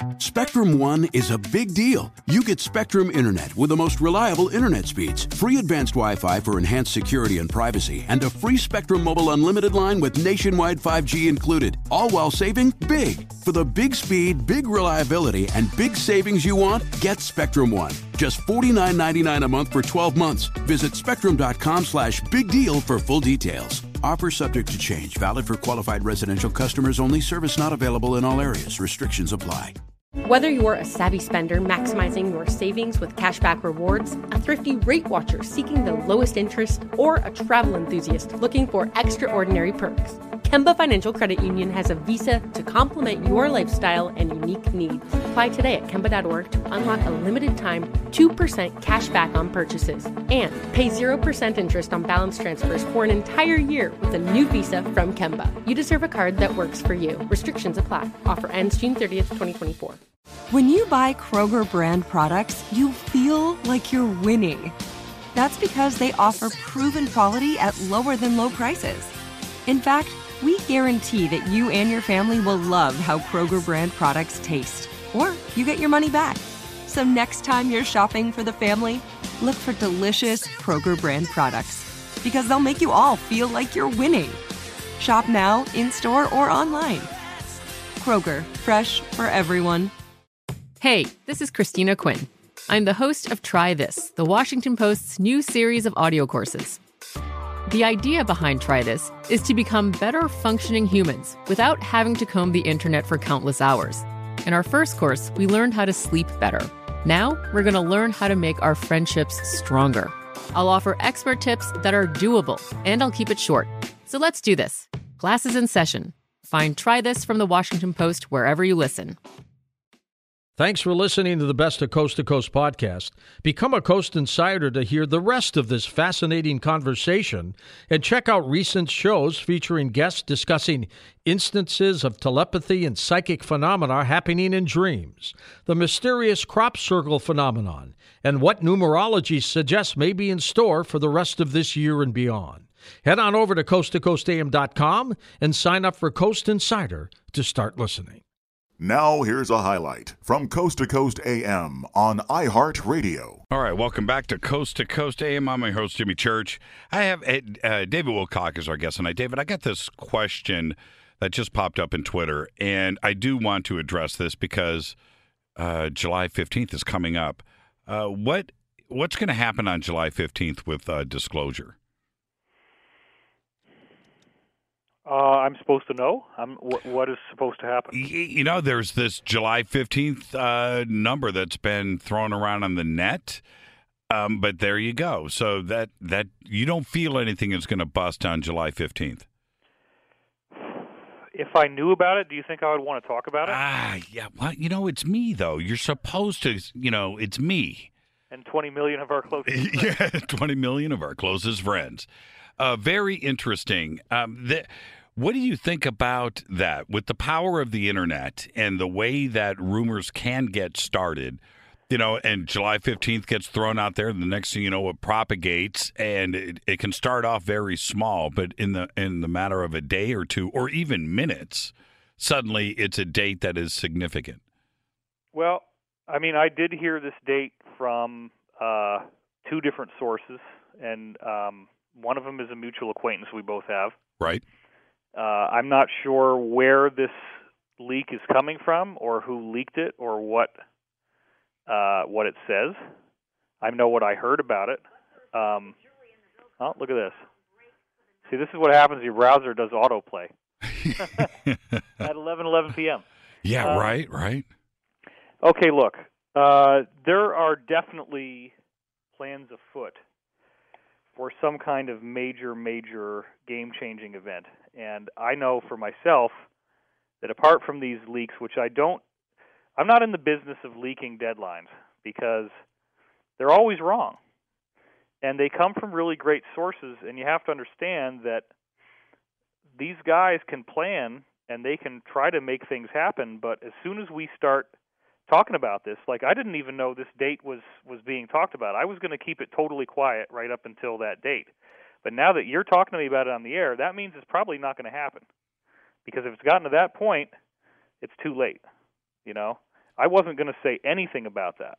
Spectrum One is a big deal. You get Spectrum Internet with the most reliable internet speeds, free advanced Wi-Fi for enhanced security and privacy, and a free Spectrum Mobile Unlimited line with nationwide 5G included, all while saving big. For the big speed, big reliability, and big savings you want, get Spectrum One. Just $49.99 a month for 12 months. Visit spectrum.com/big deal for full details. Offer subject to change. Valid for qualified residential customers only. Service not available in all areas. Restrictions apply. Whether you're a savvy spender maximizing your savings with cashback rewards, a thrifty rate watcher seeking the lowest interest, or a travel enthusiast looking for extraordinary perks, Kemba Financial Credit Union has a visa to complement your lifestyle and unique needs. Apply today at Kemba.org to unlock a limited time 2% cash back on purchases and pay 0% interest on balance transfers for an entire year with a new visa from Kemba. You deserve a card that works for you. Restrictions apply. Offer ends June 30th, 2024. When you buy Kroger brand products, you feel like you're winning. That's because they offer proven quality at lower than low prices. In fact, we guarantee that you and your family will love how Kroger brand products taste, or you get your money back. So next time you're shopping for the family, look for delicious Kroger brand products, because they'll make you all feel like you're winning. Shop now, in-store, or online. Kroger, fresh for everyone. Hey, this is Christina Quinn. I'm the host of Try This, the Washington Post's new series of audio courses. The idea behind Try This is to become better functioning humans without having to comb the internet for countless hours. In our first course, we learned how to sleep better. Now, we're going to learn how to make our friendships stronger. I'll offer expert tips that are doable, and I'll keep it short. So let's do this. Class is in session. Find Try This from the Washington Post wherever you listen. Thanks for listening to the Best of Coast to Coast podcast. Become a Coast Insider to hear the rest of this fascinating conversation, and check out recent shows featuring guests discussing instances of telepathy and psychic phenomena happening in dreams, the mysterious crop circle phenomenon, and what numerology suggests may be in store for the rest of this year and beyond. Head on over to coasttocoastam.com and sign up for Coast Insider to start listening. Now here's a highlight from Coast to Coast AM on iHeartRadio. All right, welcome back to Coast AM. I'm my host, Jimmy Church. I have David Wilcock as our guest tonight. David, I got this question that just popped up in Twitter, and I do want to address this because July 15th is coming up. What's going to happen on July 15th with disclosure? I'm supposed to know? What is supposed to happen? You know, there's this July 15th number that's been thrown around on the net, but there you go. So that you don't feel anything is going to bust on July 15th. If I knew about it, do you think I would want to talk about it? Yeah. Well, it's me, though. You're supposed to, it's me. And 20 million of our closest friends. Yeah, 20 million of our closest friends. Very interesting. What do you think about that? With the power of the internet and the way that rumors can get started, and July 15th gets thrown out there, and the next thing you know, it propagates, and it can start off very small, but in the matter of a day or two, or even minutes, suddenly it's a date that is significant. Well, I mean, I did hear this date from two different sources, and one of them is a mutual acquaintance we both have. Right. I'm not sure where this leak is coming from, or who leaked it, or what it says. I know what I heard about it. Oh, look at this. See, this is what happens. Your browser does autoplay at 11:11 p.m. Yeah, right. Okay, look. There are definitely plans afoot for some kind of major game-changing event. And I know for myself that apart from these leaks, which I'm not in the business of leaking deadlines because they're always wrong. And they come from really great sources, and you have to understand that these guys can plan and they can try to make things happen, but as soon as we start talking about this, like I didn't even know this date was being talked about. I was going to keep it totally quiet right up until that date. But now that you're talking to me about it on the air, that means it's probably not going to happen. Because if it's gotten to that point, it's too late, I wasn't going to say anything about that.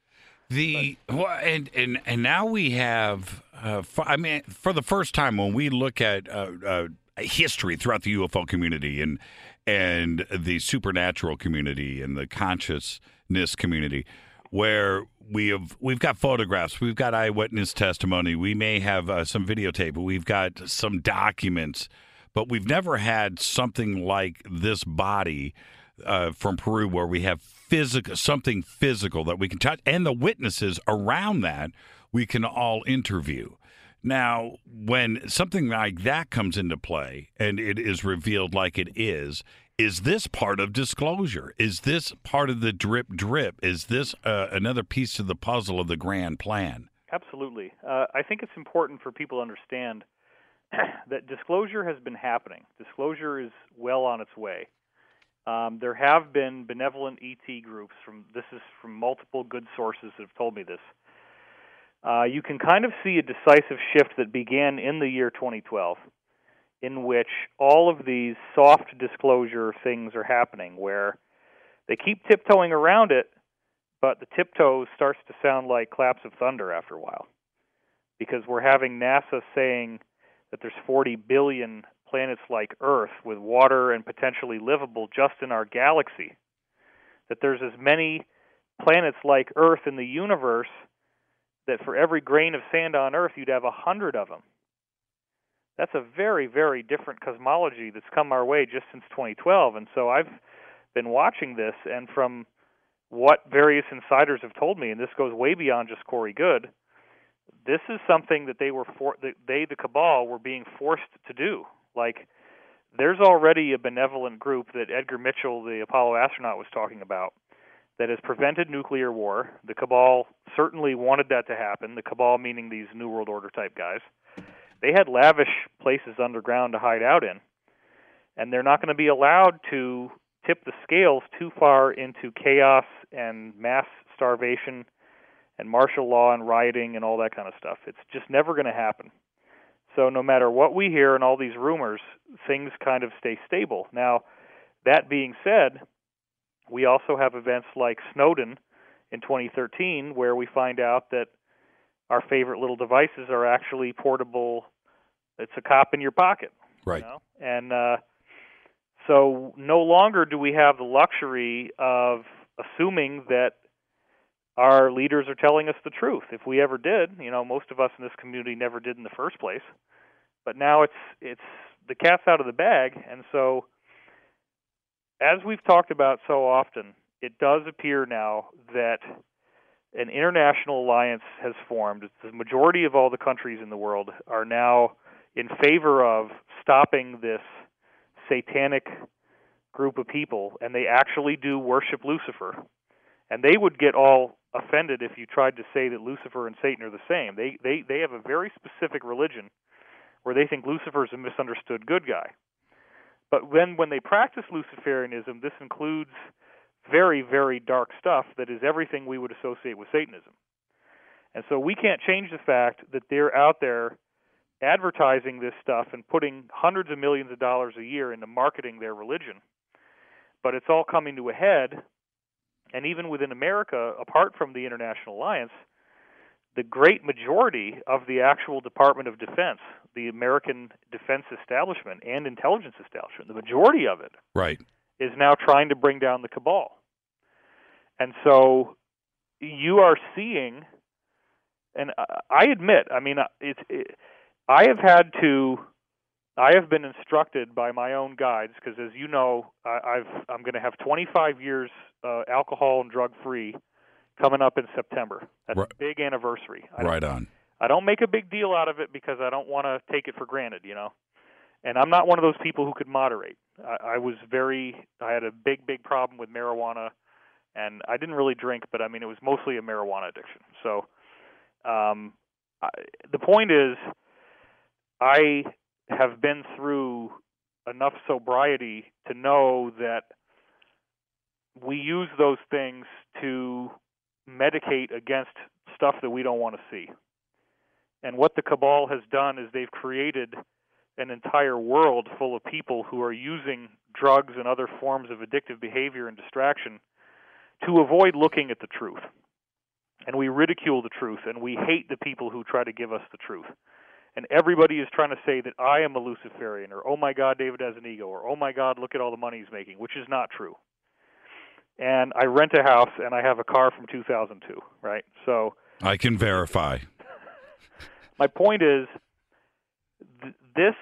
And now we have, for the first time, when we look at history throughout the UFO community and the supernatural community and the consciousness community, where we've got photographs, we've got eyewitness testimony, we may have some videotape, we've got some documents, but we've never had something like this body from Peru where we have something physical that we can touch, and the witnesses around that we can all interview. Now, when something like that comes into play and it is revealed like it is this part of disclosure? Is this part of the drip? Is this another piece of the puzzle of the grand plan? Absolutely. I think it's important for people to understand that disclosure has been happening. Disclosure is well on its way. There have been benevolent ET groups, this is from multiple good sources that have told me this. You can kind of see a decisive shift that began in the year 2012, in which all of these soft disclosure things are happening, where they keep tiptoeing around it, but the tiptoe starts to sound like claps of thunder after a while, because we're having NASA saying that there's 40 billion planets like Earth with water and potentially livable just in our galaxy, that there's as many planets like Earth in the universe that for every grain of sand on Earth you'd have 100 of them. That's a very, very different cosmology that's come our way just since 2012. And so I've been watching this, and from what various insiders have told me, and this goes way beyond just Corey Goode, this is something that the cabal, were being forced to do. Like, there's already a benevolent group that Edgar Mitchell, the Apollo astronaut, was talking about that has prevented nuclear war. The cabal certainly wanted that to happen, the cabal meaning these New World Order type guys. They had lavish places underground to hide out in, and they're not going to be allowed to tip the scales too far into chaos and mass starvation and martial law and rioting and all that kind of stuff. It's just never going to happen. So no matter what we hear and all these rumors, things kind of stay stable. Now, that being said, we also have events like Snowden in 2013, where we find out that our favorite little devices are actually portable. It's a cop in your pocket. Right. You know? And so no longer do we have the luxury of assuming that our leaders are telling us the truth. If we ever did, most of us in this community never did in the first place. But now it's the cat's out of the bag, and so as we've talked about so often, it does appear now that an international alliance has formed. The majority of all the countries in the world are now in favor of stopping this satanic group of people, and they actually do worship Lucifer. And they would get all offended if you tried to say that Lucifer and Satan are the same. They have a very specific religion where they think Lucifer is a misunderstood good guy. But when they practice Luciferianism, this includes very, very dark stuff that is everything we would associate with Satanism. And so we can't change the fact that they're out there advertising this stuff and putting hundreds of millions of dollars a year into marketing their religion. But it's all coming to a head. And even within America, apart from the International Alliance, the great majority of the actual Department of Defense, the American defense establishment and intelligence establishment, the majority of it is now trying to bring down the cabal. And so you are seeing, and I admit, I have been instructed by my own guides, because as you know, I'm going to have 25 years alcohol and drug-free coming up in September. That's a big anniversary. I don't make a big deal out of it because I don't want to take it for granted, And I'm not one of those people who could moderate. I had a big problem with marijuana, and I didn't really drink, but it was mostly a marijuana addiction. So the point is, I have been through enough sobriety to know that we use those things to medicate against stuff that we don't want to see. And what the cabal has done is they've created an entire world full of people who are using drugs and other forms of addictive behavior and distraction to avoid looking at the truth. And we ridicule the truth, and we hate the people who try to give us the truth. And everybody is trying to say that I am a Luciferian, or, oh my God, David has an ego, or, oh my God, look at all the money he's making, which is not true. And I rent a house, and I have a car from 2002, right? So I can verify. My point is, this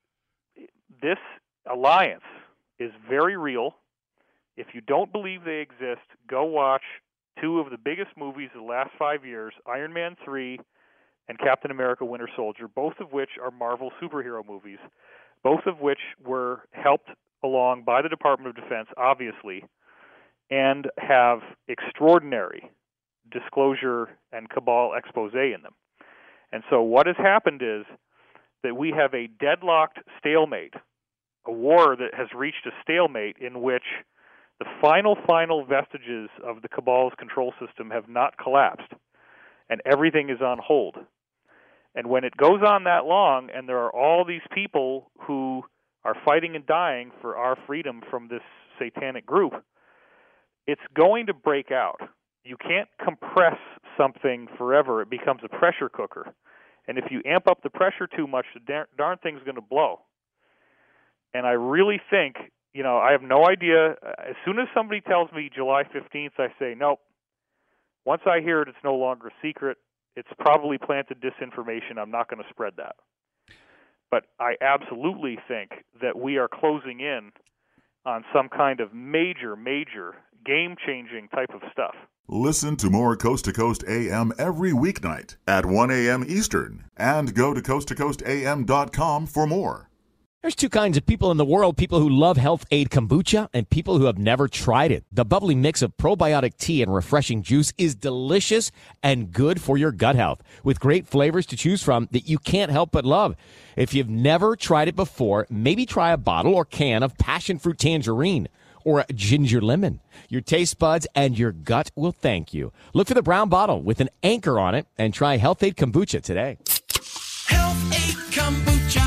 alliance is very real. If you don't believe they exist, go watch two of the biggest movies of the last 5 years, Iron Man 3 and Captain America Winter Soldier, both of which are Marvel superhero movies, both of which were helped along by the Department of Defense, obviously, and have extraordinary disclosure and cabal expose in them. And so what has happened is that we have a deadlocked stalemate, a war that has reached a stalemate in which the final vestiges of the cabal's control system have not collapsed, and everything is on hold. And when it goes on that long, and there are all these people who are fighting and dying for our freedom from this satanic group, it's going to break out. You can't compress something forever. It becomes a pressure cooker. And if you amp up the pressure too much, the darn thing's going to blow. And I really think, I have no idea. As soon as somebody tells me July 15th, I say, nope. Once I hear it, it's no longer a secret. It's probably planted disinformation. I'm not going to spread that. But I absolutely think that we are closing in on some kind of major game-changing type of stuff. Listen to more Coast to Coast AM every weeknight at 1 a.m. Eastern. And go to coasttocoastam.com for more. There's two kinds of people in the world, people who love Health Aid Kombucha and people who have never tried it. The bubbly mix of probiotic tea and refreshing juice is delicious and good for your gut health, with great flavors to choose from that you can't help but love. If you've never tried it before, maybe try a bottle or can of passion fruit tangerine or ginger lemon. Your taste buds and your gut will thank you. Look for the brown bottle with an anchor on it and try Health Aid Kombucha today. Health Aid Kombucha.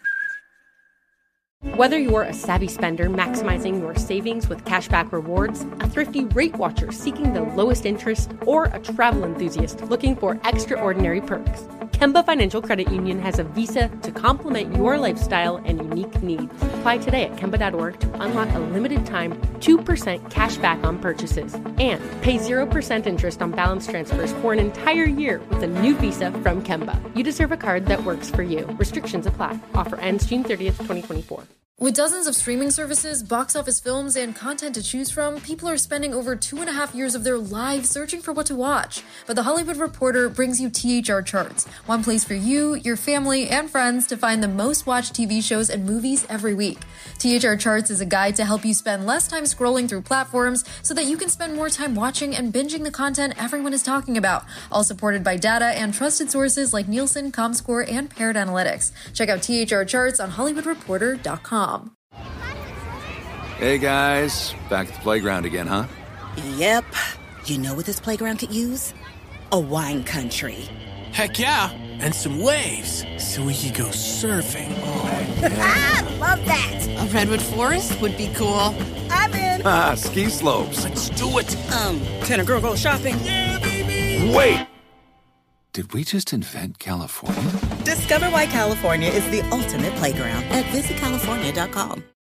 Whether you're a savvy spender maximizing your savings with cashback rewards, a thrifty rate watcher seeking the lowest interest, or a travel enthusiast looking for extraordinary perks, Kemba Financial Credit Union has a visa to complement your lifestyle and unique needs. Apply today at Kemba.org to unlock a limited-time 2% cash back on purchases and pay 0% interest on balance transfers for an entire year with a new visa from Kemba. You deserve a card that works for you. Restrictions apply. Offer ends June 30th, 2024. With dozens of streaming services, box office films, and content to choose from, people are spending over 2.5 years of their lives searching for what to watch. But The Hollywood Reporter brings you THR Charts, one place for you, your family, and friends to find the most watched TV shows and movies every week. THR Charts is a guide to help you spend less time scrolling through platforms so that you can spend more time watching and binging the content everyone is talking about, all supported by data and trusted sources like Nielsen, Comscore, and Paired Analytics. Check out THR Charts on HollywoodReporter.com. Hey guys, back at the playground again, huh? Yep. You know what this playground could use? A wine country. Heck yeah, and some waves so we could go surfing. Oh, yeah. Love that. A redwood forest would be cool. I'm in. Ski slopes. Let's do it. Can a girl go shopping? Yeah, baby. Wait. Did we just invent California? Discover why California is the ultimate playground at visitcalifornia.com.